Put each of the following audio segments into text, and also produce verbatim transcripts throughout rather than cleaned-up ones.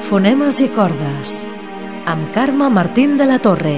Fonemes i cordes, amb Carme Martín de la Torre.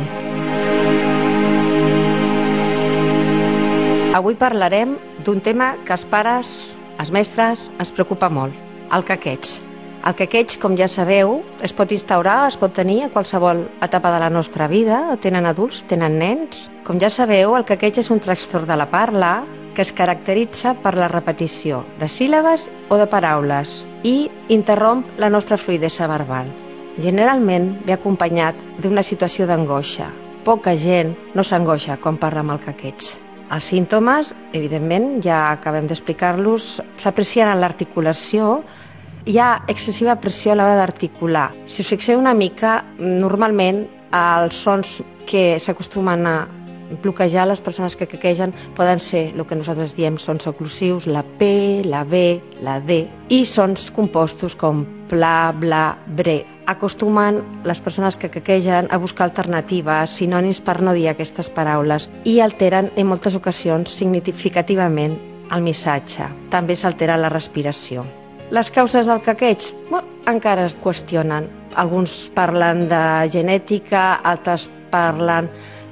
Avui parlarem d'un tema que els pares, els mestres, ens preocupa molt, el caqueig. El caqueig, com ja sabeu, es pot instaurar, es pot tenir a qualsevol etapa de la nostra vida. Tenen adults, tenen nens. Com ja sabeu, el caqueig és un trastorn de la parla que es caracteritza per la repetició de síl·labes o de paraules i interromp la nostra fluïdesa verbal. Generalment ve acompanyat d'una situació d'angoixa. Poca gent no s'angoixa quan parla amb el caqueig. Els símptomes, evidentment, ja acabem d'explicar-los, s'aprecien en l'articulació. Hi ha excessiva pressió a l'hora d'articular. Si us fixeu una mica, normalment els sons que s'acostumen a bloquejar les persones que caquegen poden ser el que nosaltres diem sons oclusius, la P, la B, la D, i sons compostos com pla, bla, bre. Acostumen les persones que caquegen a buscar alternatives, sinònims per no dir aquestes paraules, i alteren en moltes ocasions significativament el missatge. També s'altera la respiració. Les causes del caqueig bueno, encara es qüestionen. Alguns parlen de genètica, altres parlen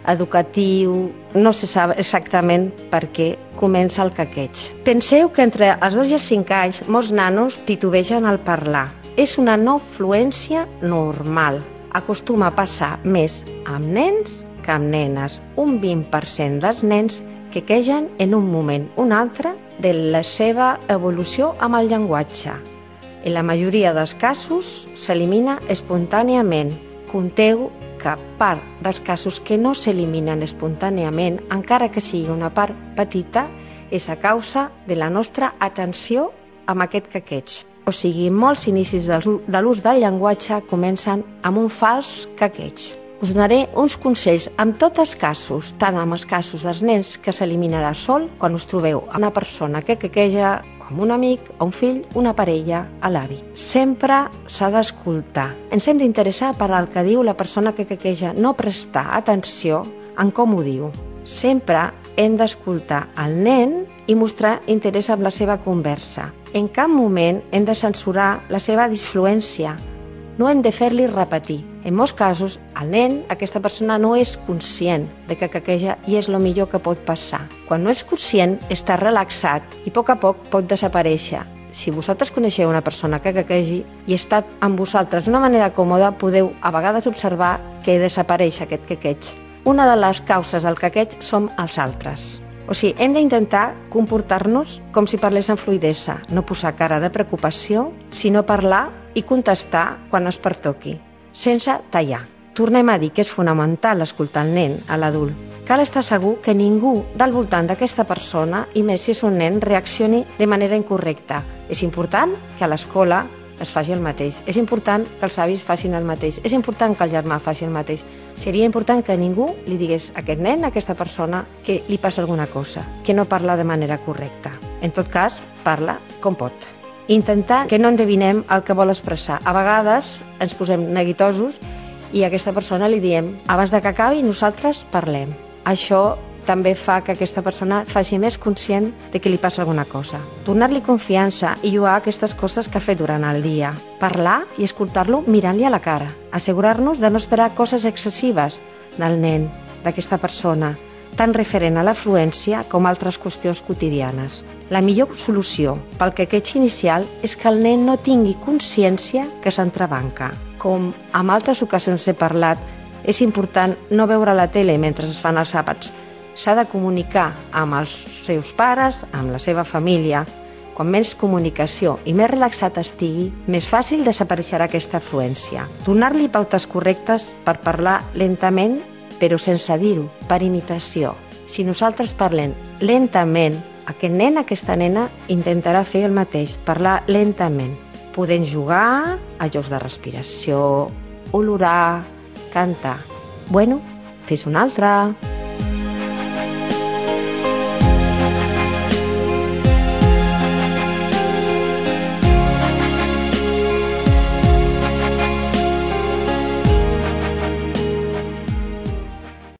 educatiu, no se sap exactament per què comença el caqueig. Penseu que entre els dos i els cinc anys molts nanos titubegen al parlar. És una no fluència normal. Acostuma a passar més amb nens que amb nenes. Un vint per cent dels nens quequegen en un moment o un altre de la seva evolució amb el llenguatge. En la majoria dels casos s'elimina espontàniament. Compteu que part dels casos que no s'eliminen espontàniament, encara que sigui una part petita, és a causa de la nostra atenció amb aquest caqueig. O sigui, molts inicis de l'ús del llenguatge comencen amb un fals caqueig. Us donaré uns consells en tots els casos, tant en els casos dels nens que s'eliminarà sol, quan us trobeu amb una persona que caqueja, amb un amic, o un fill, una parella, a l'avi. Sempre s'ha d'escoltar. Ens hem d'interessar per al que diu la persona que caqueja, no prestar atenció en com ho diu. Sempre hem d'escoltar el nen i mostrar interès en la seva conversa. En cap moment hem de censurar la seva disfluència. No hem de fer-li repetir. En molts casos, el nen, aquesta persona, no és conscient de que caqueja i és el millor que pot passar. Quan no és conscient, està relaxat i a poc a poc pot desaparèixer. Si vosaltres coneixeu una persona que caquegi i està amb vosaltres d'una manera còmoda, podeu a vegades observar que desapareix aquest caqueig. Una de les causes del caqueig som els altres. O sigui, hem d'intentar comportar-nos com si parlés amb fluïdesa, no posar cara de preocupació, sinó parlar i contestar quan es pertoqui, sense tallar. Tornem a dir que és fonamental escoltar el nen, a l'adult. Cal estar segur que ningú del voltant d'aquesta persona, i més si és un nen, reaccioni de manera incorrecta. És important que a l'escola es faci el mateix. És important que els avis facin el mateix. És important que el germà faci el mateix. Seria important que ningú li digués a aquest nen, a aquesta persona, que li passa alguna cosa, que no parla de manera correcta. En tot cas, parla com pot. Intentar que no endevinem el que vol expressar. A vegades ens posem neguitosos i a aquesta persona li diem abans de que acabi nosaltres parlem. Això també fa que aquesta persona faci més conscient de que li passa alguna cosa. Donar-li confiança i jugar aquestes coses que ha fet durant el dia. Parlar i escoltar-lo mirant-li a la cara. Assegurar-nos de no esperar coses excessives del nen, d'aquesta persona, tant referent a la fluència com a altres qüestions quotidianes. La millor solució pel caqueig inicial és que el nen no tingui consciència que s'entrebanca. Com en altres ocasions he parlat, és important no veure la tele mentre es fan els àpats. S'ha de comunicar amb els seus pares, amb la seva família. Quan més comunicació i més relaxat estigui, més fàcil desapareixerà aquesta fluència. Donar-li pautes correctes per parlar lentament, però sense dir-ho, per imitació. Si nosaltres parlem lentament, aquest nen, aquesta nena, intentarà fer el mateix, parlar lentament. Podem jugar a jocs de respiració, olorar, cantar. Bueno, fes un altre.